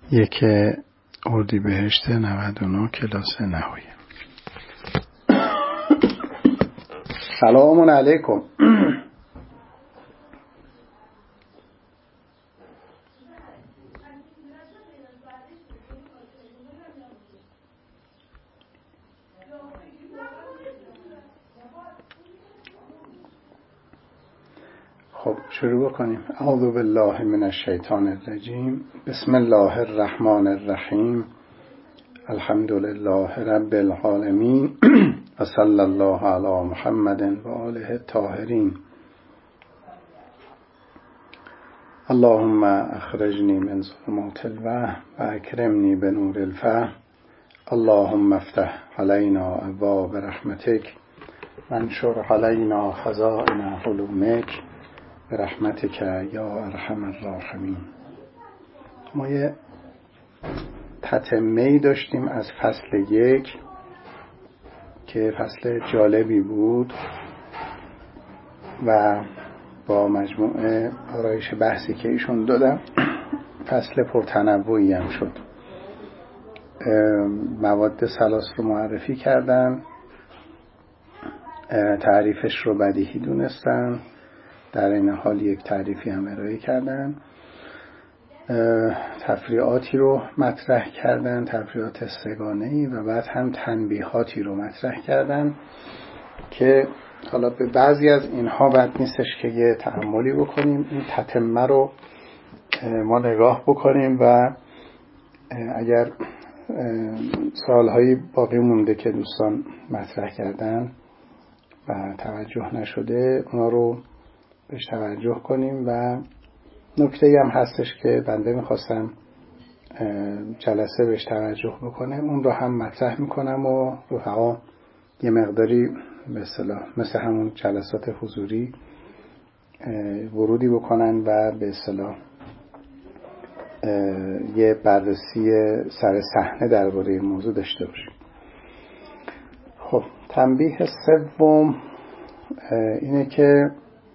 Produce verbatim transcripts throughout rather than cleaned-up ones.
یک اردیبهشت نود و نه کلاس نهایی. سلام علیکم. خب شروع بکنیم. اعوذ بالله من الشیطان الرجیم. بسم الله الرحمن الرحیم. الحمد لله رب العالمین و صلی الله علی محمد و آله الطاهرین. اللهم اخرجنی من ظلمات الوهم و اکرمنی بنور الفهم. اللهم افتح علینا ابواب رحمتک وانشر علینا خزائن حلمک برحمتک یا ارحم الراحمین. ما یه تتمه‌ای داشتیم از فصل یک که فصل جالبی بود و با مجموعه آرایش بحثی که ایشون دادم فصل پرتنوعی هم شد. مواد ثلاث رو معرفی کردن، تعریفش رو بدیهی دونستن، در این حال یک تعریفی هم ارائه کردن، تفریعاتی رو مطرح کردن، تفریعات سگانه‌ای، و بعد هم تنبیهاتی رو مطرح کردن که حالا به بعضی از اینها بد نیستش که یه تأملی بکنیم، این تتمه رو ما نگاه بکنیم و اگر سوالهایی باقی مونده که دوستان مطرح کردن و توجه نشده اونا رو بهش توجه کنیم. و نکته‌ای هم هستش که بنده میخواستم جلسه بهش توجه بکنم، اون رو هم مطرح میکنم و رفقا یه مقداری به اصطلاح مثل همون جلسات حضوری ورودی بکنن و به اصطلاح یه بررسی سر صحنه درباره موضوع داشته باشیم. خب تنبیه سوم اینه که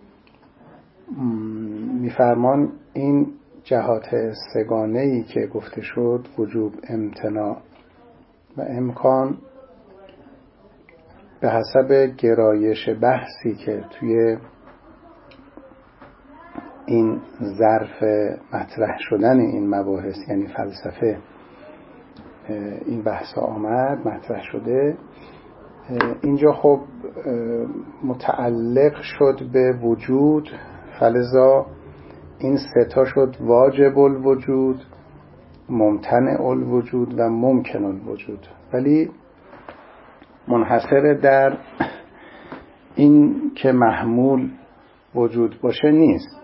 میفرمان این جهات سگانه‌ای که گفته شد، وجوب، امتناع و امکان، به حسب گرایش بحثی که توی این ظرف مطرح شدن این مباحث یعنی فلسفه این بحث آمد مطرح شده، اینجا خب متعلق شد به وجود، فلذا این سه تا شد واجب الوجود، ممتنع الوجود و ممکن الوجود، ولی منحصر در این که محمول وجود باشه نیست.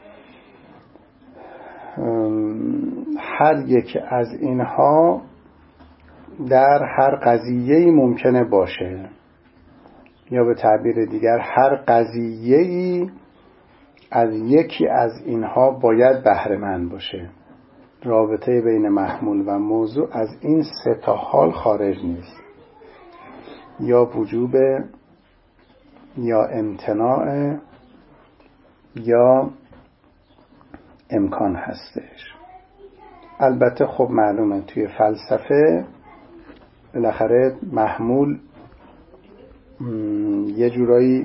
هر یک از اینها در هر قضیه‌ای ممکنه باشه، یا به تعبیر دیگر هر قضیه‌ای از یکی از اینها باید بهره مند باشه. رابطه بین محمول و موضوع از این سه تا حال خارج نیست، یا وجوب، یا امتناع، یا امکان هستش. البته خب معلومه توی فلسفه بالاخره محمول یه جورایی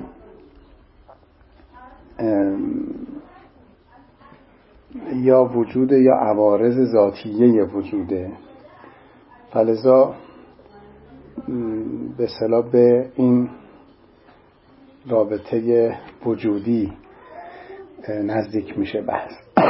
یا وجوده یا عوارض ذاتیه وجوده، فلذا به اصطلاح به این رابطه وجودی نزدیک میشه بحث.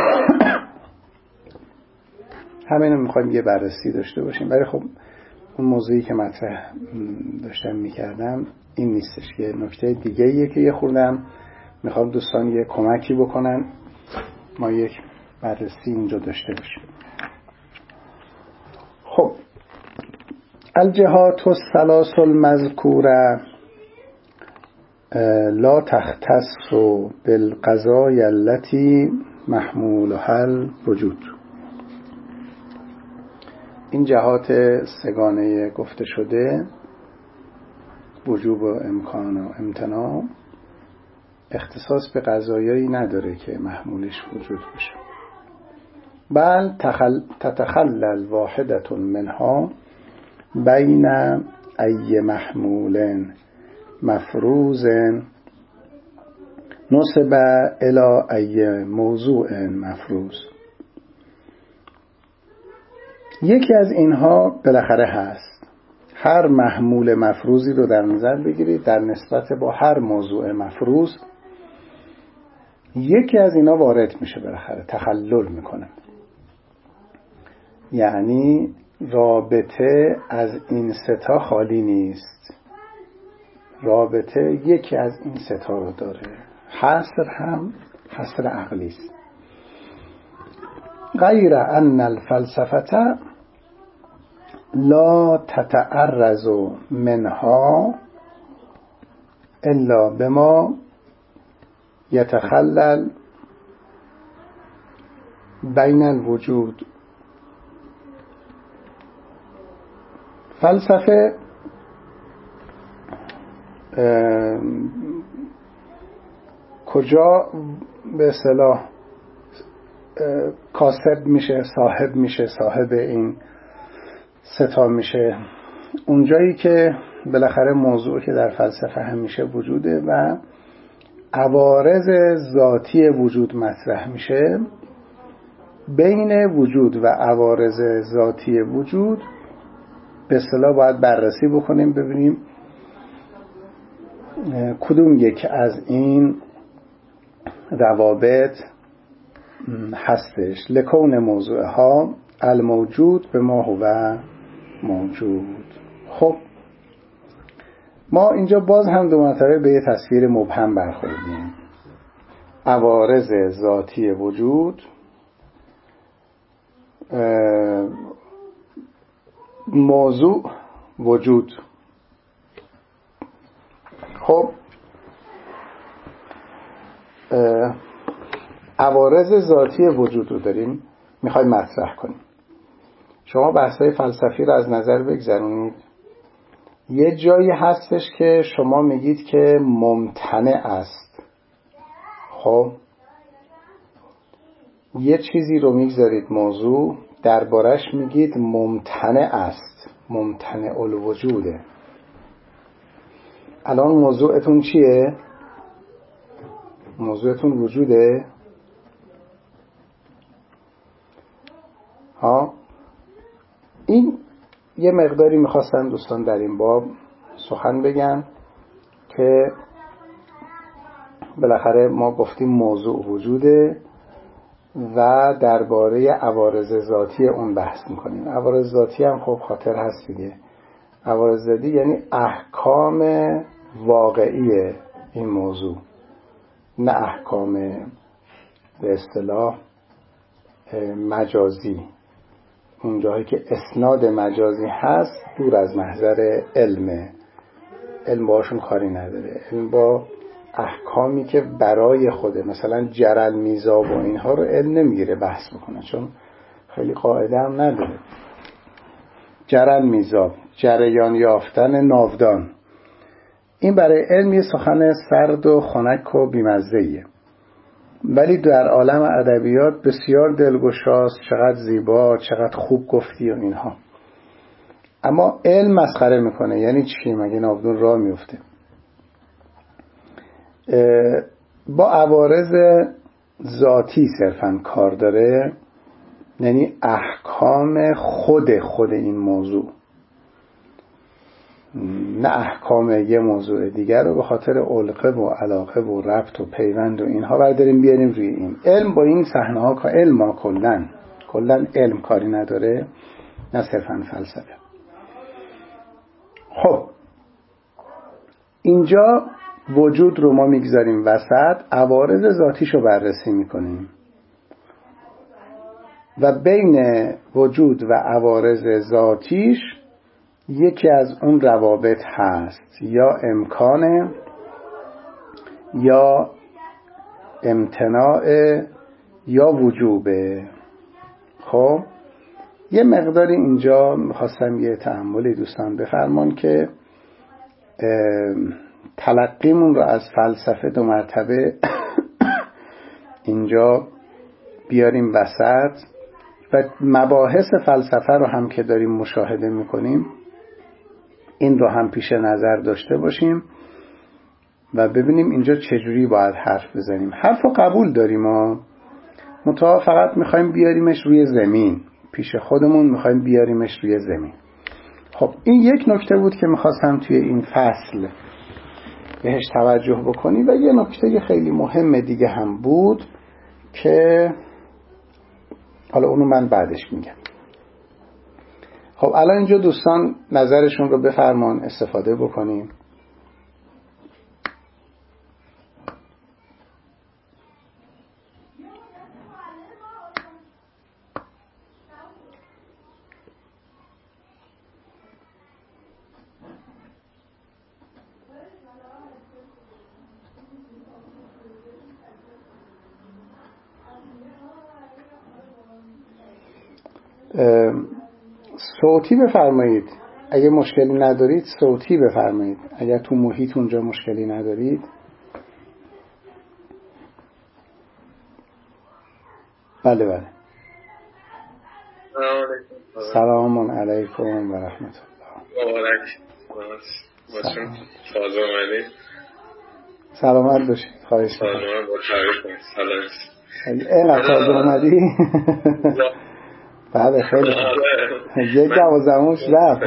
همینو میخوایم یه بررسی داشته باشیم، ولی خب اون موضوعی که مطرح داشتم میکردم این نیستش، که نکته دیگه ایه که یه خوردم میخوام دوستان یه کمکی بکنن ما یک بررسی اینجا داشته باشیم. خب الجهات الثلاث المذکوره لا تختص بالقضايا التي محمولها الوجود. این جهات سگانه گفته شده، وجوب و امکان و امتناع، اختصاص به قضایایی نداره که محمولش وجود باشه. بل تخل... تتخلل واحدة منها بین ای محمول مفروض نصب الی ای موضوع مفروض. یکی از اینها بالاخره هست. هر محمول مفروضی رو در نظر بگیرید در نسبت با هر موضوع مفروض یکی از اینا وارد میشه، بالاخره تخلل میکنه. یعنی رابطه از این ستا خالی نیست، رابطه یکی از این ستا رو داره. حصر هم حصر عقلی است. غیر ان الفلسفه لا تتعرض منها الا بما یتخلل بین الوجود. فلسفه کجا به اصطلاح کاسب میشه، صاحب میشه، صاحب این ستا میشه؟ اونجایی که بالاخره موضوعی که در فلسفه همیشه وجوده و عوارض ذاتی وجود مطرح میشه. بین وجود و عوارض ذاتی وجود به اصطلاح باید بررسی بکنیم ببینیم کدوم یک از این روابط هستش. لکون موضوعها الموجود به ما هو موجود. خب ما اینجا باز هم دو مرتبه به یه تصویر مبهم برخوردیم. عوارض ذاتی وجود، موضوع وجود. خب عوارض ذاتی وجود رو داریم میخوایم مطرح کنیم. شما بحث‌های فلسفی رو از نظر بگذارونید. یه جایی هستش که شما میگید که ممتنع است. خب یه چیزی رو میگذارید موضوع، دربارش میگید ممتنع است، ممتنع الوجوده. الان موضوعتون چیه؟ موضوعتون وجوده؟ ها این یه مقداری میخواستم دوستان در این باب سخن بگم که بالاخره ما گفتیم موضوع وجوده و درباره عوارض ذاتی اون بحث میکنیم. عوارض ذاتی هم خب خاطر هست دیگه. عوارض ذاتی یعنی احکام واقعی این موضوع، نه احکام به اصطلاح مجازی. اون جایی که اسناد مجازی هست دور از محضر علمه، علم باشون کاری نداره. علم با احکامی که برای خوده، مثلا جرل میزاب و اینها رو علم نمیگیره بحث بکنه، چون خیلی قاعده هم نداره. جرل میزاب، جریان یافتن ناودان، این برای علم یه سخن سرد و خنک و بیمزه‌ایه، ولی در عالم ادبیات بسیار دلگشاست. چقدر زیبا، چقدر خوب گفتی و اینها. اما علم مسخره میکنه. یعنی چی؟ مگه ناودون راه میفته؟ با عوارض ذاتی صرفا کار داره، یعنی احکام خود خود این موضوع، نه احکام یه موضوع دیگر رو به خاطر علقه و علاقه و ربط و پیوند و اینها برداریم بیاریم روی این. علم با این صحنه ها که علم ها کلن کلن علم کاری نداره، نه صرفا فلسفه. خب اینجا وجود رو ما میگذاریم وسط، عوارض ذاتیش رو بررسی میکنیم و بین وجود و عوارض ذاتیش یکی از اون روابط هست، یا امکانه یا امتناع یا وجوبه. خب یه مقداری اینجا میخواستم یه تأملی دوستان بفرمان که تلقیمون رو از فلسفه دو مرتبه اینجا بیاریم وسط و مباحث فلسفه رو هم که داریم مشاهده میکنیم این رو هم پیش نظر داشته باشیم و ببینیم اینجا چجوری باید حرف بزنیم. حرف رو قبول داریم و منتها فقط میخوایم بیاریمش روی زمین، پیش خودمون میخوایم بیاریمش روی زمین. خب این یک نکته بود که میخواستم توی این فصل بهش توجه بکنی و یه نکته خیلی مهم دیگه هم بود که حالا اونو من بعدش میگم. خب الان اینجا دوستان نظرشون رو بفرمان، استفاده بکنیم. صوتی بفرمایید، اگه مشکلی ندارید صوتی بفرمایید، اگر تو محیط اونجا مشکلی ندارید. بله بله. سلام علیکم و رحمت الله. مبارک باشید. سلام. سلامت باشید. خواهش می‌کنم. سلام با تعریف سلام. اینقدر تازه اومدی؟ بله خیلی یک دوازدهمش رفت.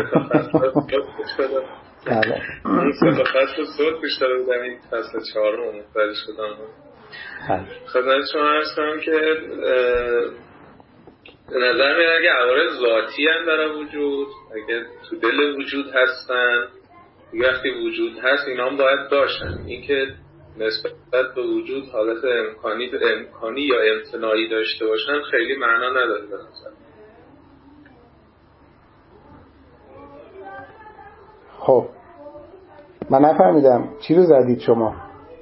بله اون سه تا فصل صوت بیشتر بودم، این فصل چهارم متوجه شدم. خدمت شما عرض کنم که به نظر میاد اگه عوارض ذاتی هم داره وجود، اگه تو دل وجود هستن، وقتی وجود هست اینا هم باید باشن. اینکه نسبت به وجود حالت امکانی امکانی یا امتناعی داشته باشن خیلی معنا نداره به نظر. خب من نفهمیدم چی رو زدید شما؟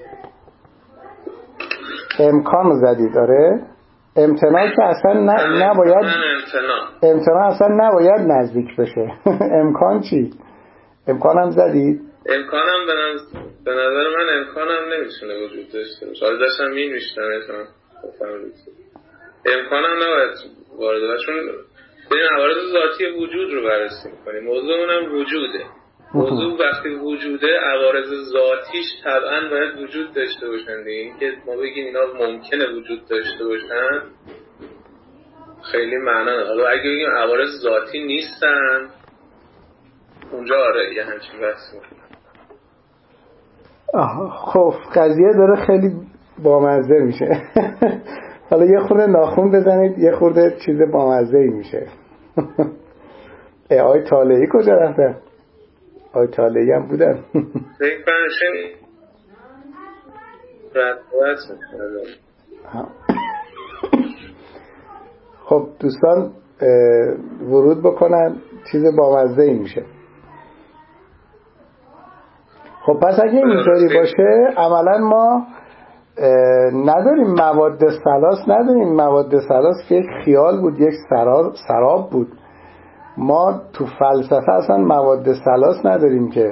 امکان رو زدید. داره امتناع که اصلا ن... نباید امتناع امتناع اصلا نباید نزدیک بشه. امکان چی؟ امکانم زدید؟ امکانم به نظر, به نظر من امکانم نمیتونه وجود داشته باشه. حالا داشتم این میشتم امکانم نباید وارد باشه، چون این عوارض ذاتی وجود رو بررسی میکنیم. موضوع اونم وجوده. موضوع وقتی وجوده عوارض ذاتیش طبعا باید وجود داشته باشن دیگه. اینکه ما بگیم اینا ممکنه وجود داشته باشن خیلی معنا نداره. حالا اگه بگیم عوارض ذاتی نیستن اونجا آره یه همچین بحثی. خب قضیه داره خیلی بامزه میشه. حالا یه خورده ناخون بزنید یه خورده چیز بامزه‌ای میشه. ای آی طالعی کجا رفته؟ آی طالعی هم بودن. یک پنشن رد خب دوستان ورود بکنن، چیز بامزه‌ای میشه. خب پس اگه اینطوری باشه عملا ما نداریم مواد ثلاث، نداریم مواد ثلاث که یک خیال بود، یک سراب سراب بود. ما تو فلسفه اصلا مواد ثلاث نداریم که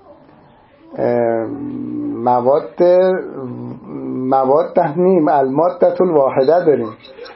مواد مواد نیم الماده الواحده داریم.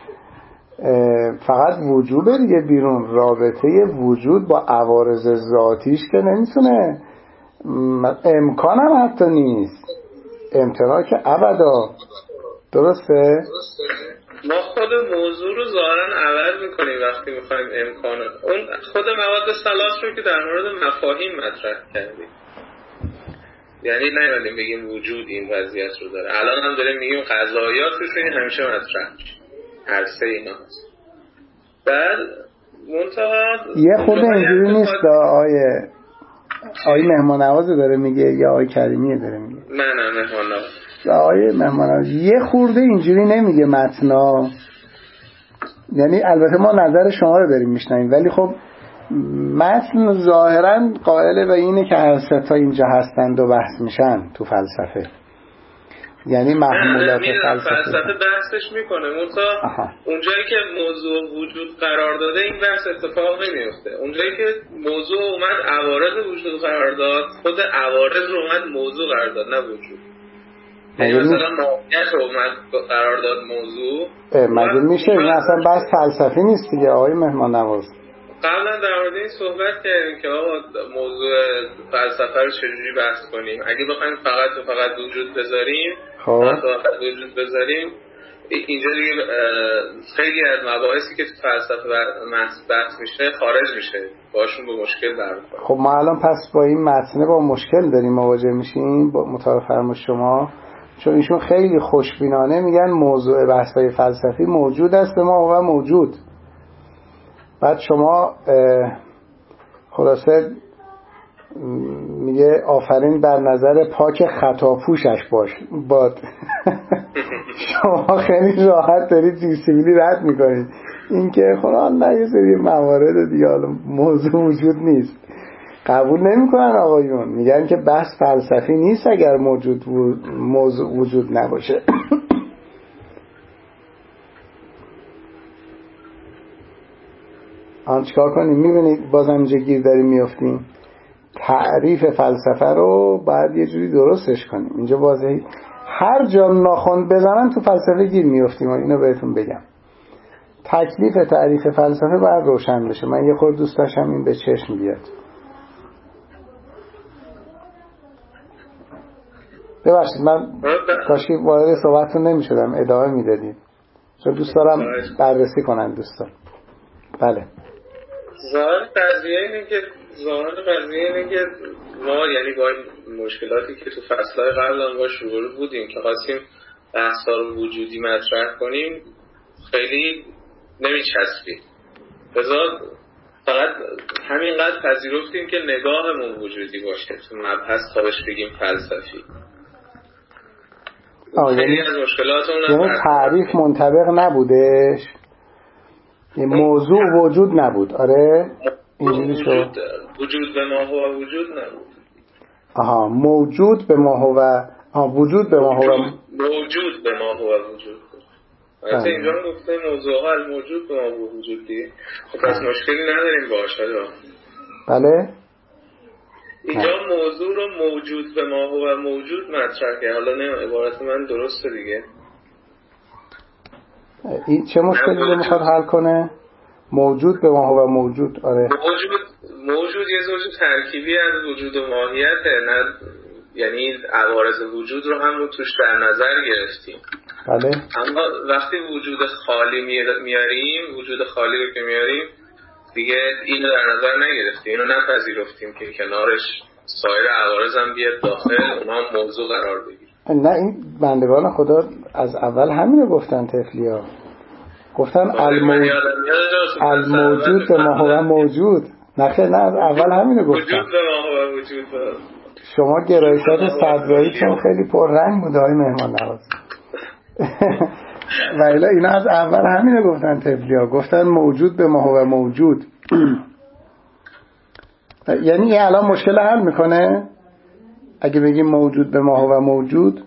فقط وجوب دیگه بیرون، رابطه وجود با عوارض ذاتیش که نمیتونه، امکان هم حتی نیست، امتناع که ابدا. درسته؟ ما خود موضوع رو ظاهرا عوض میکنیم وقتی میخوایم امکان اون خود مواد ثلاث رو که در مورد مفاهیم مطرح کردیم، یعنی نمیدونیم بگیم وجود این وضعیت رو داره. الان هم داریم میگیم قضایات رو که همیشه مطرح هر سه اینا هست. بعد منتها یه خود اینجوری نیست آیه آیه مهمان نوازه داره میگه یا آیه کریمیه داره میگه؟ نه نه مهمان نواز آیه مهمان نواز یه خورده اینجوری نمیگه متنا. یعنی البته ما نظر شما رو داریم میشنویم ولی خب متن ظاهرا قائل به اینه که هر سه تا اینجا هستند و بحث میشن تو فلسفه. یعنی محمولات فلسفه فلسفه بحثش میکنه منتها اونجایی که موضوع وجود قرار داده این بحث اتفاق نمیفته. اونجایی که موضوع اومد عوارض وجود قرار داد، خود عوارض رو اومد موضوع قرار داد نه وجود. یعنی مثلا ماهیت رو قرار داد موضوع مگه میشه؟ این اصلا بحث فلسفی نیست دیگه آقای مهمان نواز. قبلا در مورد این صحبت کردیم که آقا موضوع فلسفه رو چجوری بحث کنیم. اگه بخوایم فقط و فقط وجود بذاریم خب فقط وجود بذاریم اینجا دیگه خیلی از مباحثی که تو فلسفه بحث میشه خارج میشه، باشون به مشکل برمیخوریم. خب ما الان پس با این متن با مشکل داریم مواجه میشیم با مطابق فرمایش شما، چون ایشون خیلی خوشبینانه میگن موضوع بحث‌های فلسفی موجود است به ما و موجود. بعد شما خلاصه میگه آفرین بر نظر پاک خطاپوشش باش باد. شما خیلی راحت دارید زیرسیبیلی رد میکنید. این که خدا نه یه سری موارد دیگه موضوع وجود نیست قبول نمیکنن آقایون، میگن که بحث فلسفی نیست اگر موجود موضوع وجود نباشه. آن چیکار کنیم؟ میبینید بازم اینجا گیر داریم میافتیم. تعریف فلسفه رو باید یه جوری درستش کنیم. اینجا بازه هر جا ناخن بزنن تو فلسفه گیر میافتیم. اینو بهتون بگم تکلیف تعریف فلسفه باید روشن بشه. من یه خورده دوست داشتم این به چشم بیاد. ببخشید من کاشکی وارد صحبتتون نمیشدم ادامه میدادید چون دوست دارم بررسی کنن دوستان. بله ظاهر قضیه اینه که ظاهر قضیه اینه که ما یعنی با این مشکلاتی که تو فصلهای قبل هم باش روبرو بودیم که خواستیم بحثا رو وجودی مطرح کنیم خیلی نمیچسبید. بذار فقط همینقدر پذیرفتیم که نگاهمون وجودی باشه تو مبحث تا بهش بگیم فلسفی. خیلی از مشکلاتمون یعنی تعریف منطبق نبودش، موضوع وجود نبود. آره اینجوری شد. وجود به ما هو وجود نبود. آها موجود به ما هو آها وجود به ما هو موجود به ما هو وجود. البته اینجا هم گفته موضوع ها موجود به ما هو وجود دیگه. خب پس مشکلی نداریم باشه. بله اینجا موضوع رو موجود به ما هو موجود مطرح کرد. حالا نه عبارت من درسته دیگه. این چه مشکلی رو میخواد حل کنه؟ موجود به ما هو موجود. آره موجود موجود یه زوج ترکیبی از وجود و ماهیته، نه یعنی عوارض وجود رو هم رو توش در نظر گرفتیم. بله اما وقتی وجود خالی میاریم وجود خالی رو که میاریم دیگه اینو در نظر نگرفتیم، اینو نپذیرفتیم که کنارش سایر عوارض هم بیاد داخل اونا هم موضوع قرار بگیره. نه این بندگان خدا از اول همینو گفتن تفلیا، گفتن الموجود الموجود به ما هو موجود. نه خیلی نه از اول همینو گفتن وجود به ما هو وجود. شما گرایشات صدراییتون خیلی پررنگ بوده های مهمان نواز. ولی اینا از اول همینو گفتن تفلیا، گفتن موجود به ما هو موجود. یعنی این الان مشکل حل میکنه اگه بگیم موجود به ما هو موجود؟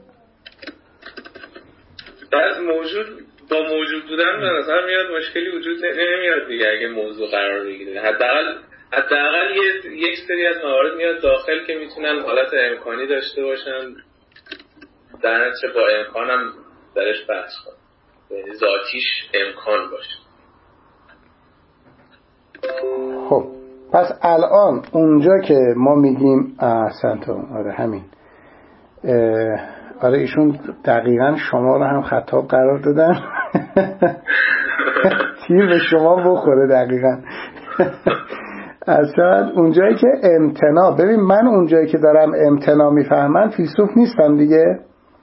بعد موجود با موجود بودن به نظر میاد مشکلی وجود نمیاد دیگه اگه موضوع قرار بگیره. حداقل حداقل یک سری از موارد میاد داخل که میتونن حالت امکانی داشته باشن، در نتیجه با امکانم درش بحث کنن، یعنی ذاتیش امکان باشه. خب پس الان اونجا که ما میگیم احسنتون آره همین آره ایشون دقیقاً شما رو هم خطاب قرار دادن. تیر به شما بخوره دقیقاً. اصلا اونجایی که امتناع، ببین من اونجایی که دارم امتناع میفهمم فیلسوف نیستم دیگه،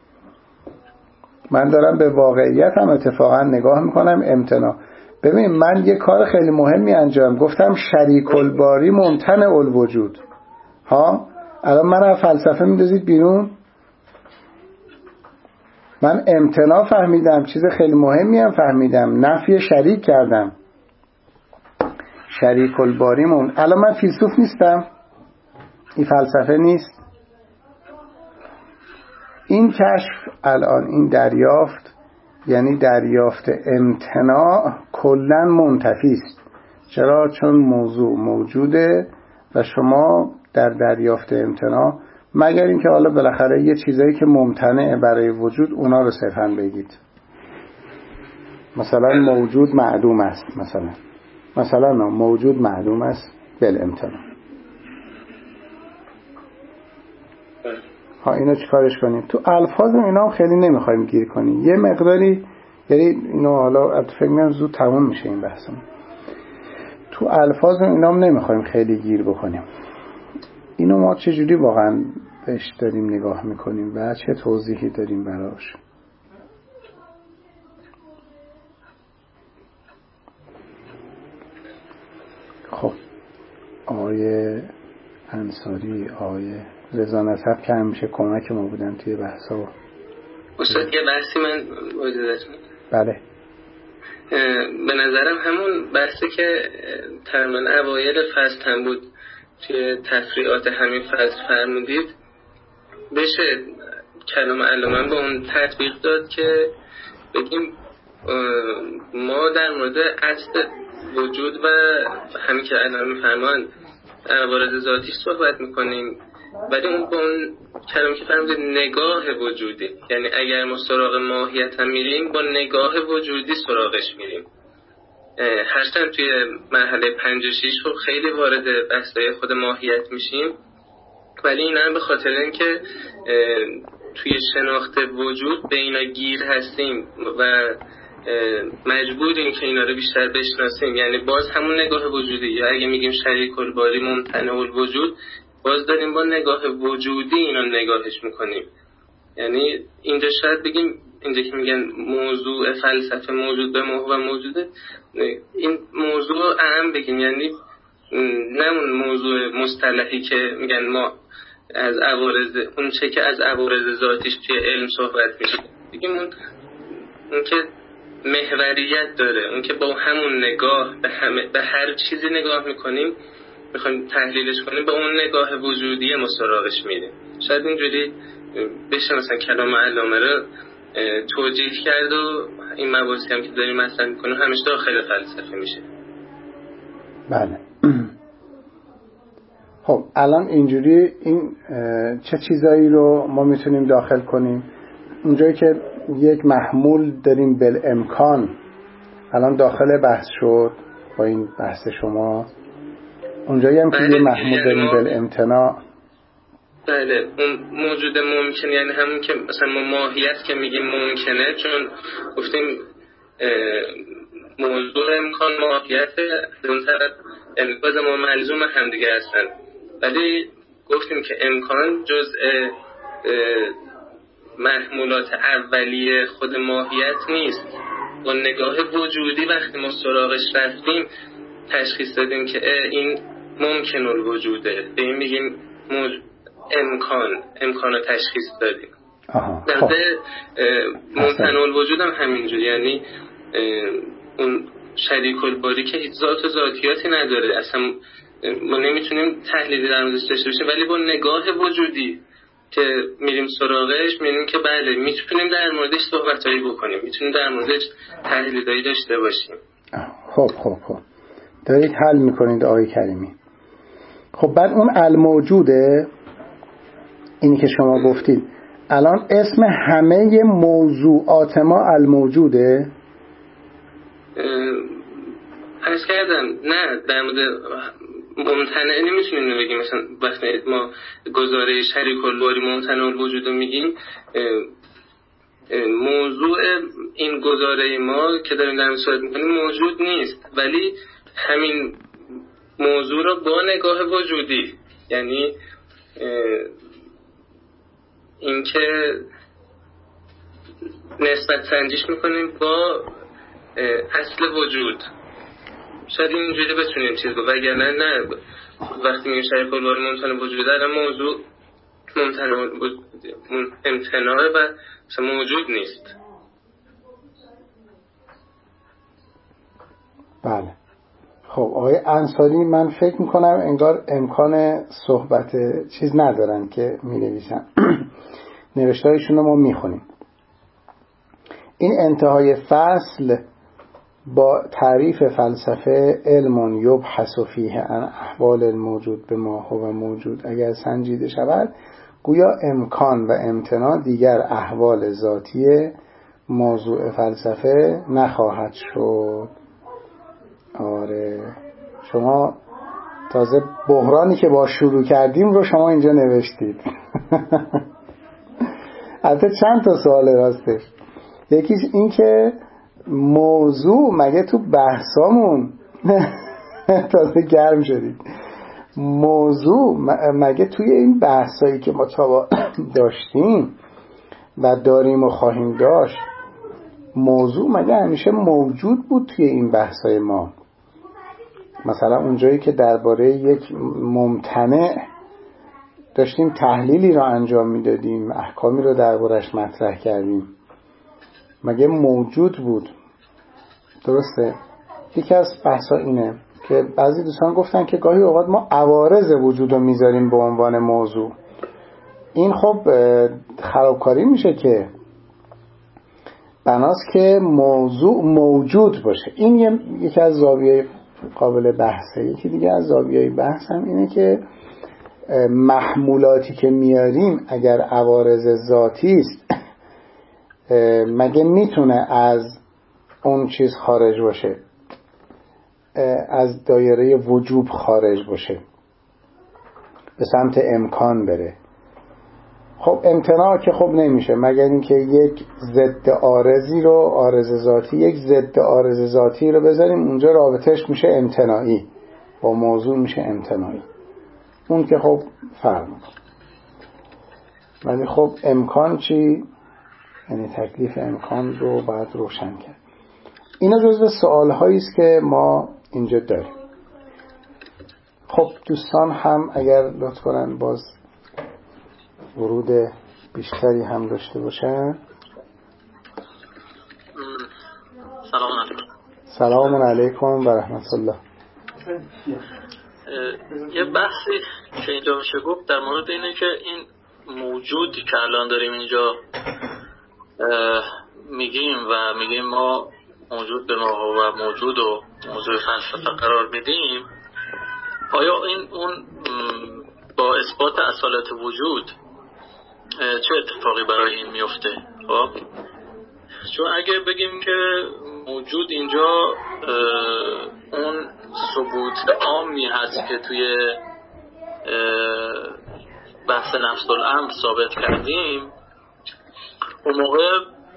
من دارم به واقعیت هم اتفاقا نگاه میکنم. امتناع ببین من یه کار خیلی مهمی انجام گفتم شریک الباری ممتنع الوجود. ها الان من از فلسفه میدازید بیرون. من امتناع فهمیدم، چیز خیلی مهمی هم فهمیدم، نفی شریک کردم. شریک الباری مون الان من فیلسوف نیستم، این فلسفه نیست. این کشف الان این دریافت یعنی دریافت امتناع کلن منتفی است. چرا؟ چون موضوع موجوده و شما در دریافت امتناع مگر اینکه حالا بالاخره یه چیزایی که ممتنع برای وجود اونا رو صرفاً بگید. مثلا موجود معدوم است، مثلا مثلا موجود معدوم است بالامتناع. ها اینو چیکارش کنیم؟ تو الفاظ اینا هم خیلی نمیخوایم گیر کنیم، یه مقداری، یعنی اینو حالا فکر می‌کنم زود تموم میشه این بحثمون. تو الفاظ اینا هم نمیخوایم خیلی گیر بکنیم. اینو ما چجوری واقعا بهش داریم نگاه میکنیم و چه توضیحی داریم براش؟ خب آقای انصاری، آقای رضا نسب که همیشه کمک ما بودن توی بحثا. استاد یه بحثی من اجازهتون. بله. به نظرم همون بحثی که تقریبا اوایل فصل هم بود توی تفریعات همین فصل فرمودید بشه کلام علامه به اون تطبیق داد که بگیم ما در مورد اصل وجود و همین که علامه میفرمان عوارض ذاتیش صحبت میکنیم، ولی اون با اون کلام که فرمودید نگاه وجودی، یعنی اگر ما سراغ ماهیت هم میریم با نگاه وجودی سراغش میریم. هرچند توی مرحله پنج و شیش خب خیلی وارد بحث‌های خود ماهیت میشیم، ولی این هم به خاطر اینکه توی شناخت وجود به اینا گیر هستیم و مجبوریم که اینا رو بیشتر بشناسیم. یعنی باز همون نگاه وجودی، یا اگه میگیم شریک الباری ممتنع الوجود، باز داریم با نگاه وجودی اینا نگاهش میکنیم. یعنی اینجا شاید بگیم، اینجا که میگن موضوع فلسفه موجود به موضوع و موجوده، این موضوع اهم بگیم، یعنی نه اون موضوع مصطلحی که میگن ما از عوارض، اون چه که از عوارض ذاتیش توی علم صحبت میشه، بگیم اون اون که محوریت داره، اون که با همون نگاه به همه به هر چیزی نگاه میکنیم، میخوایم تحلیلش کنیم، با اون نگاه وجودی ما سراغش میریم. شاید اینجوری بشه مثلا کلام علامه رو توجیه کرد و این مباحثی هم که داریم مطرح میکنیم همش داخل فلسفه میشه. بله. خب الان اینجوری این چه چیزایی رو ما میتونیم داخل کنیم؟ اونجایی که یک محمول داریم بالامکان الان داخل بحث شد با این بحث شما. اونجایی هم که یه محمول داریم بالامتناع، بله اون موجود ممکن، یعنی همون که مثلا ما ماهیت که میگیم ممکنه، چون گفتیم موضوع امکان ماهیت اون طرف امکان ما ملزوم هم دیگه هستن، ولی گفتیم که امکان جزء محمولات اولیه خود ماهیت نیست. با نگاه وجودی وقتی ما سراغش رفتیم تشخیص دادیم که این ممکن الوجوده، به این میگیم موج... امکان امکان رو تشخیص دادیم. در ممکن الوجود هم همینجور، یعنی اون شریک الباری که هیچ ذات و ذاتیاتی نداره، اصلا ما نمیتونیم تحلیلی در موردش داشته باشیم، ولی با نگاه وجودی که میریم سراغش میبینیم که بله میتونیم در موردش صحبتایی بکنیم، میتونیم در موردش تحلیلی داشته باشیم. خب خب خب دارید حل میکنید آقای کریمی. خب بعد اون الموجوده، اینی که شما گفتید الان اسم همه موضوعات ما الموجوده؟ عرض کردم نه، در مورد ممتنع نمیتونیم بگیم. مثلا وقتی ما گزاره شریک الباری ممتنع الوجود رو میگیم، موضوع این گزاره ما که داریم در صحبت میکنیم موجود نیست، ولی همین موضوع رو با نگاه وجودی، یعنی اینکه نسبت سنجیش میکنیم با اصل وجود، شاید اینجوری بتونیم چیز رو، وگرنه نه وقتی میگیم شریک الباری ممتنع وجوده الان موضوع ممتنع امتناعه و مثلا موجود نیست. بله. خب آقای انصاری من فکر میکنم انگار امکان صحبت چیز ندارن که می‌نویسن. نوشته‌هایشون رو ما میخونیم. این انتهای فصل با تعریف فلسفه علم یبحث فیه عن احوال الموجود به ما هو موجود اگر سنجیده شود گویا امکان و امتناع دیگر احوال ذاتی موضوع فلسفه نخواهد شد. آره شما تازه بحرانی که با شروع کردیم رو شما اینجا نوشتید. البته چند تا سوال راستش. یکیش این که موضوع مگه تو بحثامون تازه گرم شدید، موضوع مگه توی این بحثایی که ما تا داشتیم و داریم و خواهیم داشت، موضوع مگه همیشه موجود بود توی این بحثای ما؟ مثلا اونجایی که درباره یک ممتنع داشتیم تحلیلی رو انجام میدادیم، احکامی رو دربارش مطرح کردیم، مگه موجود بود؟ درسته؟ یکی از بحثا اینه که بعضی دوستان گفتن که گاهی اوقات ما عوارض وجود رو میذاریم به عنوان موضوع. این خب خرابکاری میشه که بناست که موضوع موجود باشه. این یکی از زاویه قابل بحثه. یکی دیگه از زاویه بحث هم اینه که محمولاتی که میاریم اگر عوارض ذاتی است مگه میتونه از اون چیز خارج باشه، از دایره وجوب خارج باشه، به سمت امکان بره؟ خب امتناع که خب نمیشه مگر اینکه یک ضد عارضی رو، عارض ذاتی، یک ضد عارض ذاتی رو بذاریم اونجا، رابطش میشه امتناعی، با موضوع میشه امتناعی. اون که خب فرق میکنه. ولی خب امکان چی؟ یعنی تکلیف امکان رو باید روشن کرد. اینا جزو سوال هایی است که ما اینجا داریم. خب دوستان هم اگر لطف کنن باز ورود بیشتری هم داشته باشن. سلام علیکم. سلام علیکم و رحمت الله. یه بحثی که اینجا میشه گفت در مورد اینه که این موجودی که الان داریم اینجا میگیم و میگیم ما موجود به ما و موجود و موضوع فلسفه قرار میدیم، آیا این اون با اثبات اصالت وجود چه اتفاقی برای این میفته؟ خب چون اگه بگیم که موجود اینجا اون ثبوت عامی هست که توی بحث نفس الامر ثابت کردیم، اون موقع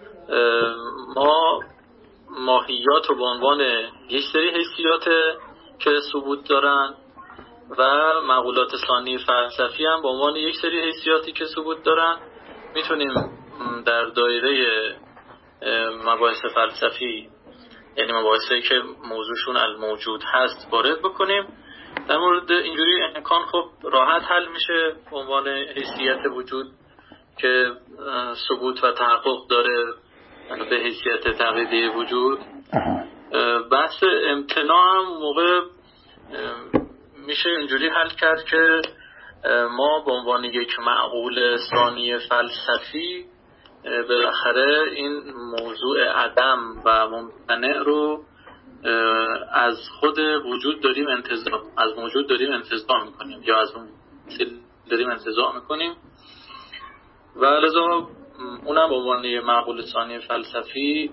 ما ماهیات رو به عنوان یک سری حیثیات که ثبوت دارن و مقولات ثانی فلسفی هم به عنوان یک سری حیثیاتی که ثبوت دارن میتونیم در دایره مباحث فلسفی، یعنی مباحثی که موضوعشون الموجود هست، وارد بکنیم. در مورد اینجوری امکان خب راحت حل میشه به عنوان حیثیت وجود که ثبوت و تحقق داره به حیثیت تقلیدی وجود. بحث امتناع هم موقع میشه اینجوری حل کرد که ما به عنوان یک معقول ثانی فلسفی بالاخره این موضوع عدم و ممتنع رو از خود وجود داریم انتزاع از موجود داریم انتزاع میکنیم یا از اون داریم انتزاع میکنیم و لذا اونم به عنوان یک معقول ثانی فلسفی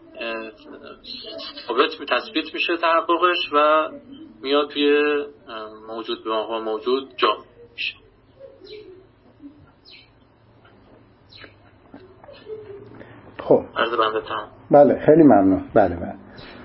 ثابت می تثبیت میشه تحققش و میاد توی موجود به ما موجود جا میشه. خب عرض بنده تمام. بله خیلی ممنون. بله بله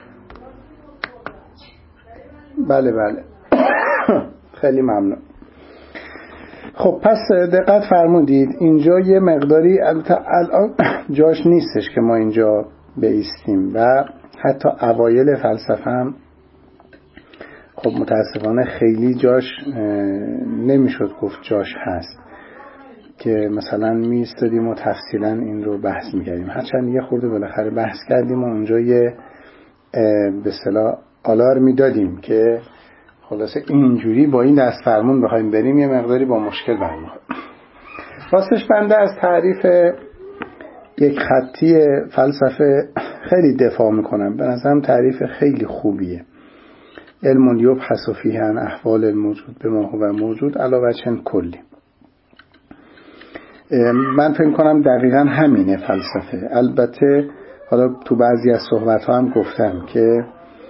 بله بله خیلی ممنون. خب پس دقت فرمودید اینجا یه مقداری الان جاش نیستش که ما اینجا بایستیم و حتی اوایل فلسفه هم خب متاسفانه خیلی جاش نمیشد گفت جاش هست که مثلا می ایستادیم و تفصیلا این رو بحث میکردیم. هرچند یه خورده بالاخره بحث کردیم و اونجا یه به اصطلاح آلارمی دادیم که خلاصه اینجوری با این دست فرمون بخوایم بریم یه مقداری با مشکل برمیخوریم. راستش بنده از تعریف یک خطی فلسفه خیلی دفاع میکنم. به نظرم تعریف خیلی خوبیه. علم یبحث فیه عن احوال الموجود به ما هو موجود علی وجه کلی. من فکر کنم دقیقاً همینه فلسفه. البته حالا تو بعضی از صحبت‌ها هم گفتم که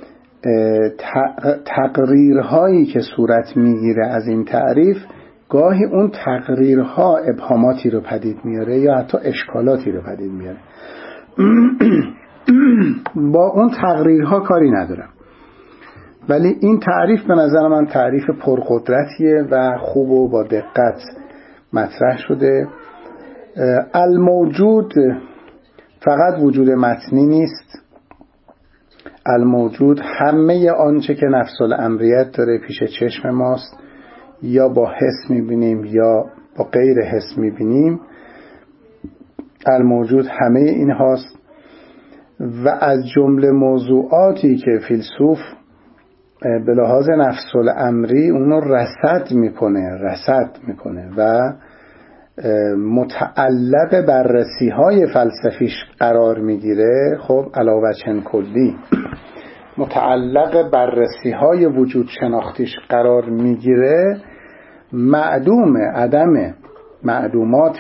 تقریرهایی که صورت میگیره از این تعریف گاهی اون تقریرها ابهاماتی رو پدید میاره یا حتی اشکالاتی رو پدید میاره. با اون تقریرها کاری ندارم، ولی این تعریف به نظر من تعریف پرقدرتیه و خوب و با دقت مطرح شده. الموجود فقط وجود متنی نیست، الموجود همه آنچه که نفس الامریت داره پیش چشم ماست، یا با حس میبینیم یا با غیر حس میبینیم. الموجود همه این هاست و از جمله موضوعاتی که فیلسوف به لحاظ نفس الامری اونو رصد میکنه رصد میکنه و متعلق بررسی های فلسفیش قرار میگیره، خب علاوه چن کلی متعلق بررسی های وجود شناختیش قرار میگیره، معدوم عدم معدومات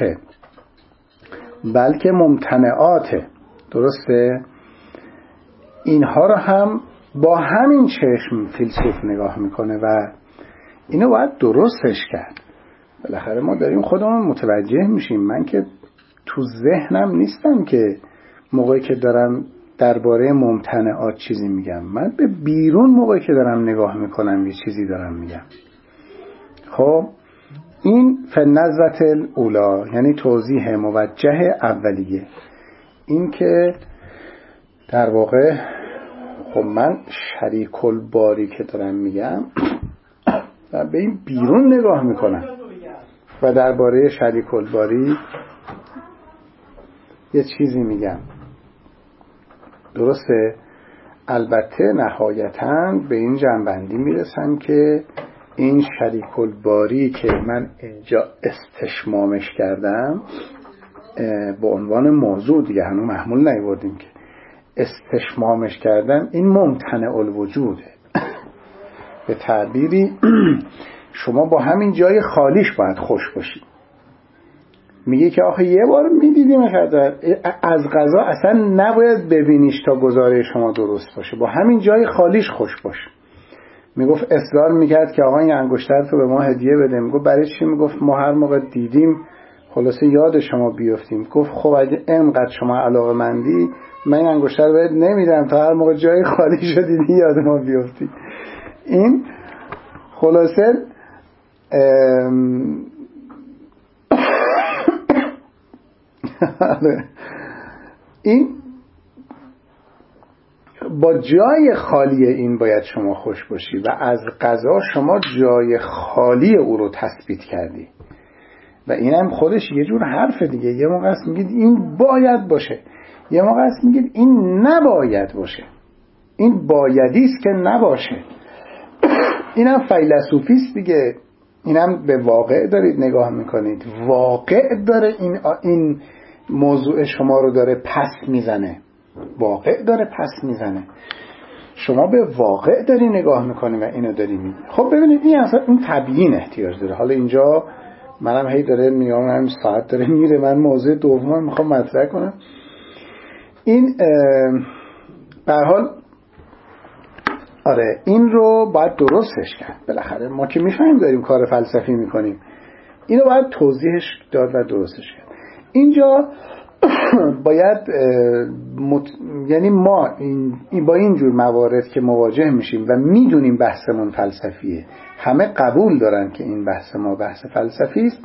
بلکه ممتنعات. درسته؟ اینها رو هم با همین چشم فیلسوف نگاه میکنه و اینو باید درستش کرد. بالاخره ما داریم خودمون متوجه میشیم. من که تو ذهنم نیستم که موقعی که دارم درباره ممتنعات چیزی میگم، من به بیرون موقعی که دارم نگاه میکنم یه چیزی دارم میگم. خب این فنظرت الاولا یعنی توضیح موجه اولیه. این که در واقع خب من شریک الباری که دارم میگم و به این بیرون نگاه میکنم و درباره شریک الباری یه چیزی میگم. درسته؟ البته نهایتاً به این جنبندی میرسن که این شریک الباری که من اینجا استشمامش کردم به عنوان موضوع، دیگه هنوز محمول نیاوردیم که استشمامش کردم، این ممتنع الوجوده. به تعبیری شما با همین جای خالیش باید خوش باشید. میگه که آخه یه بار میدیدیم از قضا اصلا نباید ببینیش تا گزاره شما درست باشه، با همین جای خالیش خوش باش. میگفت اصرار میکرد که آقا این انگشتر تو به ما هدیه بده. میگفت برای چی؟ میگفت ما هر موقع دیدیم خلاصه یاد شما بیافتیم. گفت خب اگه اینقدر شما علاقه مندی من این انگشتر رو بهت نمیدم تا هر موقع جای خالی شدیدی یاد ما بیافتی. این خلاصه این با جای خالی این باید شما خوش باشی و از قضا شما جای خالی او رو تثبیت کردی و این هم خودش یه جور حرف دیگه. یه موقع است میگید این باید باشه، یه موقع است میگید این نباید باشه. این بایدی است که نباشه. اینم فیلسوفی است دیگه. اینم به واقع دارید نگاه میکنید، واقع داره این این موضوع شما رو داره پس میزنه، واقع داره پس میزنه. شما به واقع داری نگاه میکنی و اینو داری میگی. خب ببینید این اصلا این تبیین احتیاج داره. حالا اینجا منم هی داره میام هم ساعت داره میره، من موضوع دوم میخوام مطرح کنم. این به هر حال آره این رو باید درستش کرد. بالاخره ما که میفهمیم داریم کار فلسفی میکنیم، اینو باید توضیحش داد و درستش کرد. اینجا باید مت... یعنی ما این... این با این جور موارد که مواجه میشیم و میدونیم بحثمون فلسفیه، همه قبول دارن که این بحث ما بحث فلسفی است،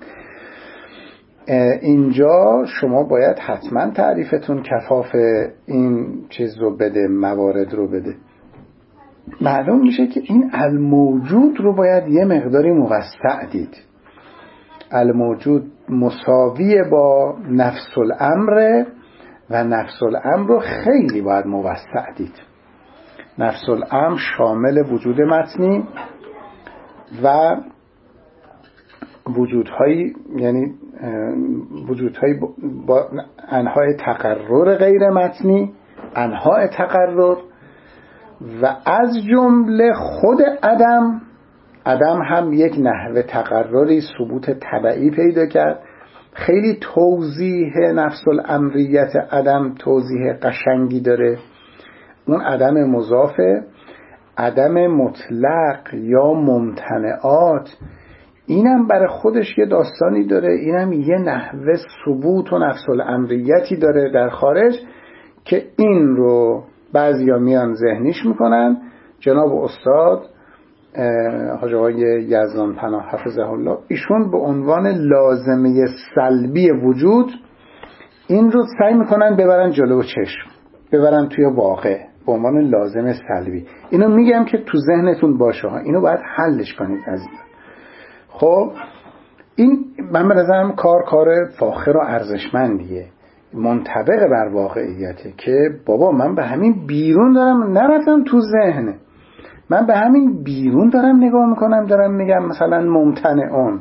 اینجا شما باید حتما تعریفتون کفاف این چیز رو بده، موارد رو بده. معلوم میشه که این الموجود رو باید یه مقداری موسع دید. الموجود مساوی با نفس الامر و نفس الامر رو خیلی باید موسع دید. نفس الامر شامل وجود متنی و وجودهایی، یعنی وجودهایی با انواع تقرر غیر متنی، انواع تقرر و از جمله خود عدم. عدم هم یک نحوه تقرری ثبوت تبعی پیدا کرد. خیلی توضیح نفس الامریت عدم توضیح قشنگی داره. اون عدم مضافه، عدم مطلق یا ممتنعات، اینم برای خودش یه داستانی داره، اینم یه نحوه ثبوت و نفس الامریتی داره در خارج که این رو بعضیا میان ذهنیش میکنن. جناب استاد حاج آقای یزدان پناه حفظه الله، ایشون به عنوان لازمه سلبی وجود این رو سعی میکنن ببرن جلو چشم، ببرن توی واقع به عنوان لازمه سلبی. اینو میگم که تو ذهنتون باشه ها، اینو باید حلش کنید عزیزان. خب این من به نظرم کار کار فاخر و ارزشمندیه، منطبق بر واقعیته که بابا من به همین بیرون دارم، نرفتم تو ذهن، من به همین بیرون دارم نگاه میکنم، دارم میگم مثلا ممتنعون.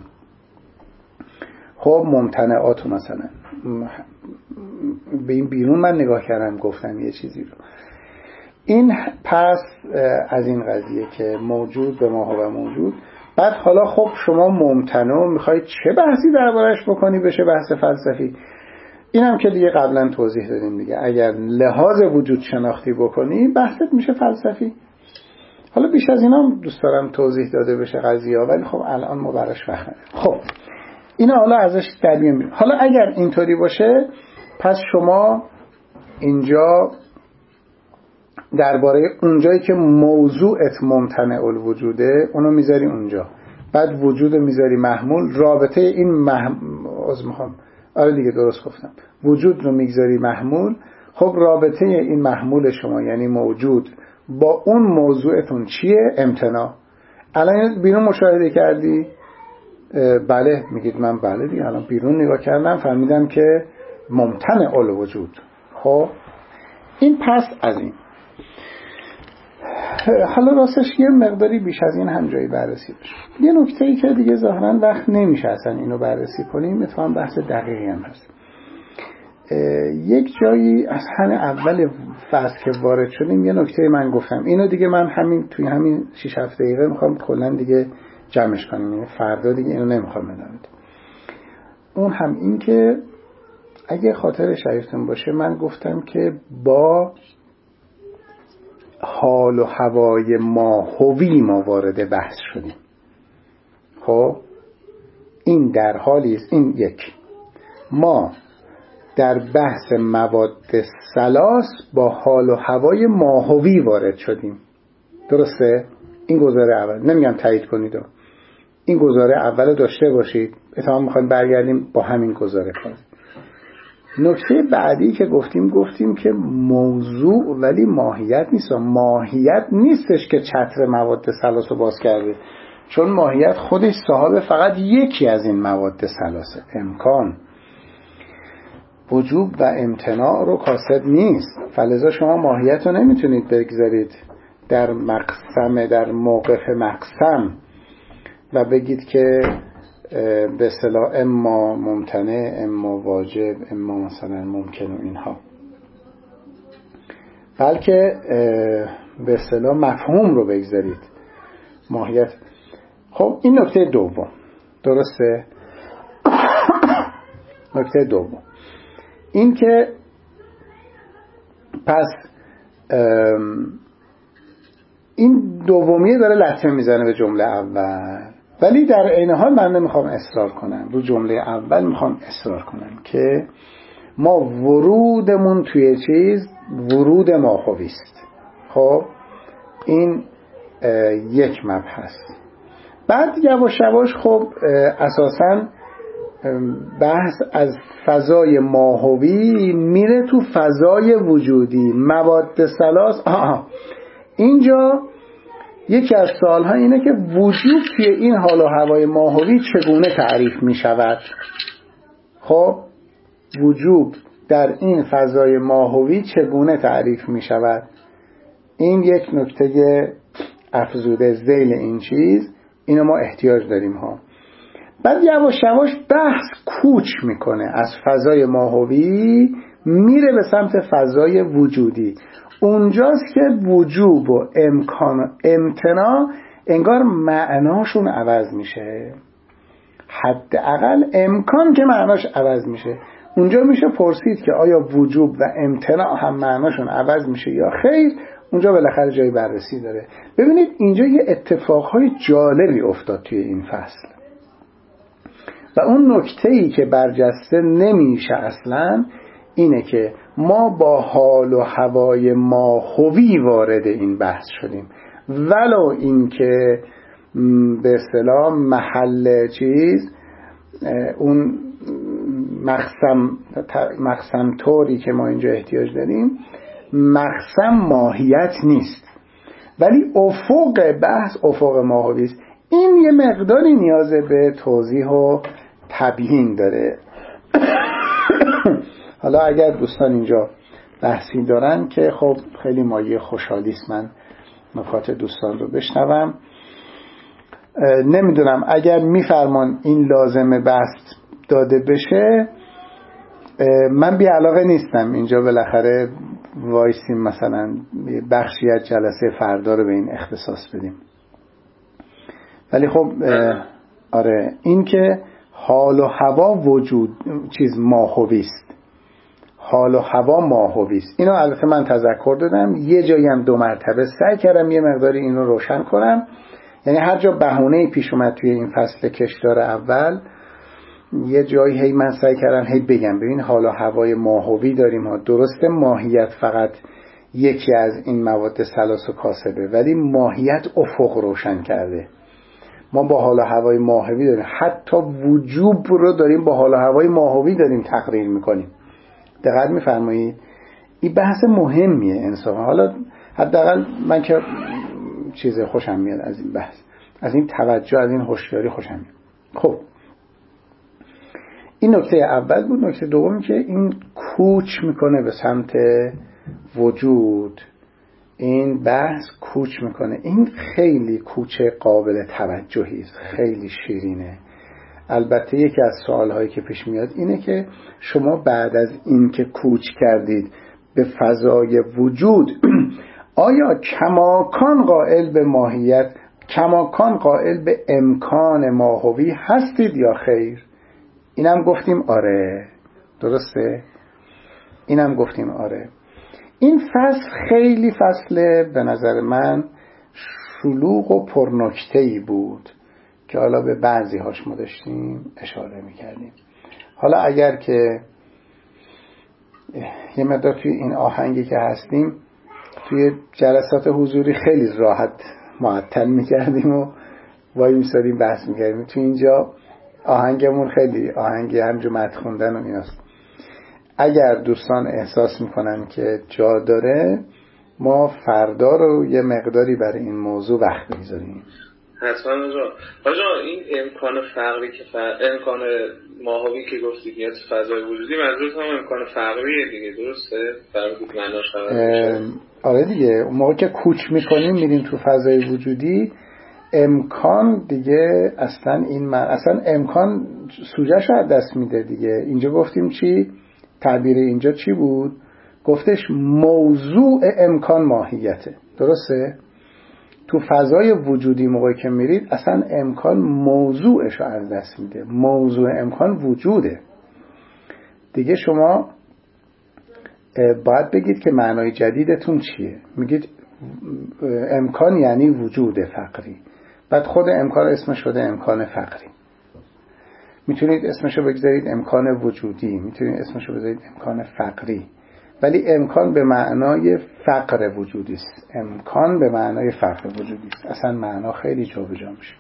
خب ممتنعاتو مثلا به این بیرون من نگاه کردم گفتم یه چیزی رو. این پس از این قضیه که موجود به ما و موجود. بعد حالا خب شما ممتنع میخوای چه بحثی دربارش بکنی بشه بحث فلسفی؟ اینم که دیگه قبلا توضیح دادیم دیگه، اگر لحاظ وجود شناختی بکنی بحثت میشه فلسفی. حالا بیش از اینا دوست دارم توضیح داده بشه قضیه، ولی خب الان ما براش وقت نداریم. خب اینا حالا ازش در میاریم. حالا اگر اینطوری باشه پس شما اینجا درباره اونجایی که موضوعت ممتنع الوجوده اونو میذاری اونجا، بعد وجود میذاری محمول، رابطه این محمول از میخوام آره دیگه درست گفتم، وجود رو میگذاری محمول. خب رابطه این محمول شما یعنی موجود با اون موضوعتون چیه؟ امتناع. الان بیرون مشاهده کردی؟ بله میگید من بله دیگه الان بیرون نگاه کردم فهمیدم که ممتنع الوجود. خب این پس از این. حالا راستش یه مقداری بیش از این هم جایی بررسی بشه. یه نکته‌ای که دیگه ظاهراً وقت نمیشه اصلا اینو بررسی کنیم، اتفاقاً بحث دقیقی هم هست. یک جایی از همین اول فصل که وارد شدیم یه نکته من گفتم، اینو دیگه من همین توی همین شش هفت دقیقه میخوام کلا دیگه جمعش کنیم، یعنی فردا دیگه اینو نمیخوام بدم. اون هم این که اگه خاطر شریفتون باشه من گفتم که با حال و هوای ماهوی ما وارد بحث شدیم. خب این در حالی است، این یک، ما در بحث مواد ثلاث با حال و هوای ماهوی وارد شدیم. درسته؟ این گزاره اول، نمیگم تایید کنید، این گزاره اول داشته باشید، اتفاقا میخوایم برگردیم با همین گزاره کنیم. نکته بعدی که گفتیم گفتیم که موضوع ولی ماهیت نیست. ماهیت نیستش که چتر مواد ثلاث رو باز کرده، چون ماهیت خودش صاحب فقط یکی از این مواد ثلاثه. امکان وجوب و امتناع رو کاسد نیست، فلذا شما ماهیت رو نمیتونید بگذارید در مقسم، در موقف مقسم و بگید که به اصطلاح اما ممتنع اما واجب اما مثلا ممکن و اینها، بلکه به اصطلاح مفهوم رو بگذارید ماهیت. خب این نکته دوم. درسته؟ نکته دوم این که پس این دومیه داره لطمه میزنه به جمله اول، ولی در عین حال من نمیخوام اصرار کنم رو جمله اول، میخوام اصرار کنم که ما ورودمون توی چیز ورود ماهوی است. خب این یک مبحث. بعد یواش یواش خب اساساً بحث از فضای ماهوی میره تو فضای وجودی، مواد ثلاث. آه اینجا یکی از سوالها اینه که وجود توی این حال و هوای ماهوی چگونه تعریف می شود؟ خب وجود در این فضای ماهوی چگونه تعریف می شود؟ این یک نکته افزوده ذیل این چیز، اینو ما احتیاج داریم ها. بعد یواش یواش بحث کوچ میکنه از فضای ماهوی میره به سمت فضای وجودی. اونجاست که وجوب و امکان و امتناع انگار معناشون عوض میشه. حداقل امکان که معناش عوض میشه. اونجا میشه پرسید که آیا وجوب و امتناع هم معناشون عوض میشه یا خیر. اونجا بالاخره جای بررسی داره. ببینید اینجا یه اتفاقهای جالبی افتاد توی این فصل و اون نکته‌ای که برجسته نمیشه اصلا اینه که ما با حال و هوای ماهوی وارد این بحث شدیم، ولو این که به اصطلاح محل چیز اون مقسم مقسم طوری که ما اینجا احتیاج داریم مقسم ماهیت نیست، ولی افق بحث افق ماهوی است. این یه مقداری نیاز به توضیح و تبیین داره. حالا اگر دوستان اینجا بحثی دارن که خب خیلی مایه خوشحالی است من نکات دوستان رو بشنوم. نمیدونم اگر میفرمان این لازمه بحث داده بشه من بی علاقه نیستم اینجا بالاخره وایسیم مثلا بخشی از جلسه فردا رو به این اختصاص بدیم، ولی خب آره این که حال و هوا وجود چیز ماهوی است، حال و هوا ماهوی است. اینو البته من تذکر دادم، یه جایی هم دو مرتبه سعی کردم یه مقداری اینو روشن کنم، یعنی هر جا بهونه‌ای پیش اومد توی این فصل کشدار اول یه جایی هی من سعی کردم هی بگم ببین حال و هوای ماهوی داریم ها، درسته ماهیت فقط یکی از این مواد ثلاث و کاسبه ولی ماهیت افق روشن کرده. ما با حال و هوای ماهوی داریم، حتی وجوب رو داریم با حال و هوای ماهوی داریم تقریر میکنیم. دقت میفرمایید این بحث مهمیه انصافا. حالا حداقل من که چیز خوشم میاد از این بحث، از این توجه، از این هوشیاری خوشم میاد. خب این نکته اول بود. نکته دوم که این کوچ میکنه به سمت وجود، این بحث کوچ میکنه. این خیلی کوچ قابل توجهی است، خیلی شیرینه. البته یکی از سوالهایی که پیش میاد اینه که شما بعد از این که کوچ کردید به فضای وجود آیا کماکان قائل به ماهیت، کماکان قائل به امکان ماهوی هستید یا خیر؟ اینم گفتیم آره، درسته؟ اینم گفتیم آره. این فصل خیلی فصل به نظر من شلوغ و پرنکته‌ای بود که حالا به بعضی هاش ما داشتیم اشاره میکردیم. حالا اگر که یه مقدار توی این آهنگی که هستیم توی جلسات حضوری خیلی راحت معطل میکردیم و وای میسادیم بحث میکردیم، توی اینجا آهنگمون خیلی آهنگی همجور متن خوندن و ایناست. اگر دوستان احساس میکنن که جا داره ما فردا رو یه مقداری برای این موضوع وقت بگذاریم. حتما آجا. آجا این امکان فقری که ف... امکان ماهوی که گفتی که فضای وجودی منظورت هم امکان فقریه دیگه، درسته؟ فرمودید معناش خبر میشه. آره دیگه اون موقع که کوچ میکنیم میریم تو فضای وجودی امکان دیگه اصلا این من... اصلا امکان سوجه‌شو از دست میده دیگه. اینجا گفتیم چی؟ تعبیر اینجا چی بود؟ گفتش موضوع امکان ماهیته، درسته؟ تو فضای وجودی موقعی که میرید اصلا امکان موضوعشو از دست میده. موضوع امکان وجوده دیگه. شما باید بگید که معنای جدیدتون چیه. میگید امکان یعنی وجود فقری، بعد خود امکان اسمش شده امکان فقری. میتونید اسمشو بگذارید امکان وجودی، میتونید اسمشو بگذارید امکان فقری، ولی امکان به معنای فقر وجودی است. امکان به معنای فقر وجودی است. اصلا معنا خیلی جابجا میشه.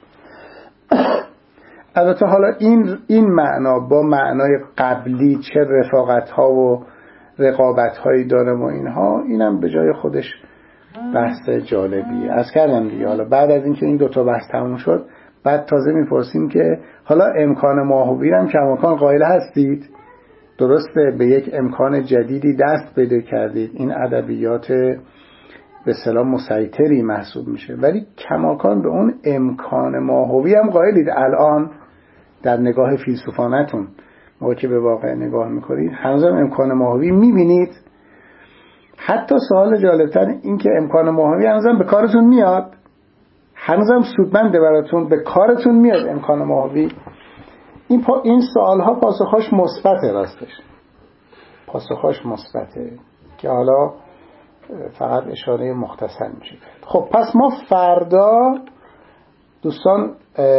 البته حالا این این معنا با معنای قبلی چه رفاقت ها و رقابت هایی داره و اینها، اینم به جای خودش بحث جالبیه. از کردم دیگه. حالا بعد از اینکه این دوتا بحث تموم شد بعد تازه میپرسیم که حالا امکان ماهوی هم کماکان قائل هستید؟ درسته، به یک امکان جدیدی دست پیدا کردید، این ادبیات به اصطلاح مسیطری محسوب میشه، ولی کماکان به اون امکان ماهوی هم قائلید. الان در نگاه فیلسوفانتون موقعی که به واقع نگاه میکنید هنوزم امکان ماهوی میبینید؟ حتی سوال جالبتر این که امکان ماهوی هنوزم به کارتون میاد؟ هنوزم سودمنده براتون؟ به کارتون میاد امکان ماهوی؟ این پا این سوال ها پاسخاش مثبته، راستش پاسخاش مثبته که حالا فقط اشاره مختصر میشه. خب پس ما فردا دوستان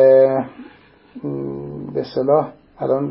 به اصطلاح الان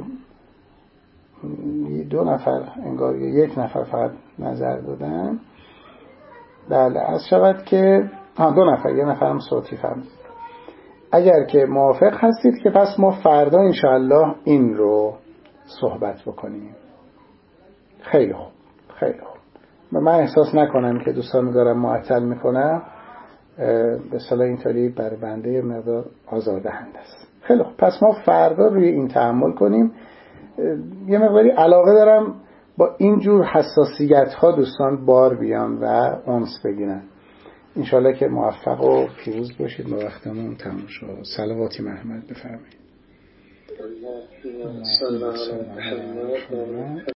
دو نفر انگار یک نفر فقط نظر دادن. بله از شود که دو نفر، یه نفر هم صوتی فهمید. اگر که موافق هستید که پس ما فردا انشاءالله این رو صحبت بکنیم. خیلی خوب خیلی خوب. و من احساس نکنم که دوستان دارم معطل میکنم، به صلاح اینطوری بر بنده مقدار آزاردهنده است. خیلی خوب پس ما فردا روی این تأمل کنیم. یه مقداری علاقه دارم با اینجور حساسیت ها دوستان بار بیان و انس بگیرن. انشالله که موفق و پیروز باشید. با وقتمون تموم شد. صلواتی محمد بفرمایید.